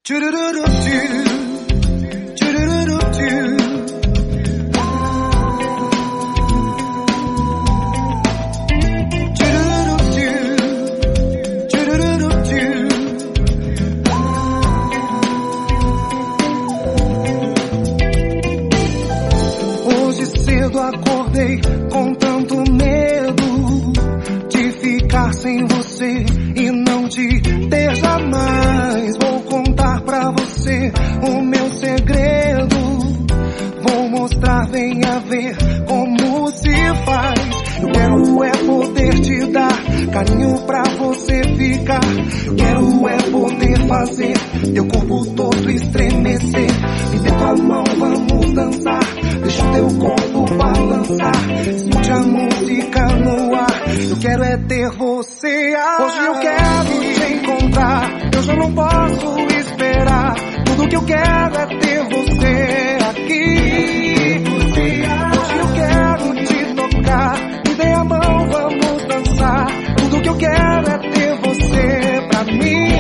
Hoje cedo acordei com tanto medo de ficar sem você e não te ter jamais. Vou contar pra você o meu segredo, vou mostrar, venha ver como se faz. Eu quero é poder te dar carinho pra você ficar. Eu quero é poder fazer teu corpo todo estremecer. Me dê tua mão, vamos dançar, deixa o teu corpo balançar. Escute a música no ar, eu quero é ter você aqui. Hoje eu quero te encontrar, eu já não posso esperar. Tudo que eu quero é ter você aqui. Hoje eu quero te tocar, me dê a mão, vamos dançar. Tudo que eu quero é ter você pra mim.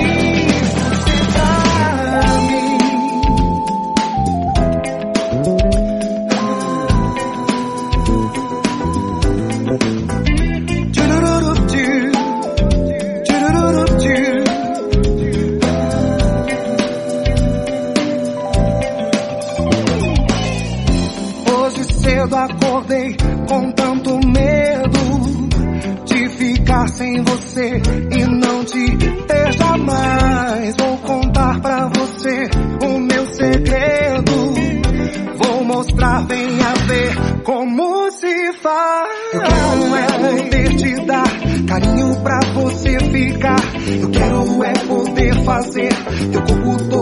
Cedo acordei com tanto medo de ficar sem você e não te ter jamais. Vou contar pra você o meu segredo, vou mostrar, venha ver como se faz. Eu quero é poder te dar carinho pra você ficar. Eu quero é poder fazer teu corpo todo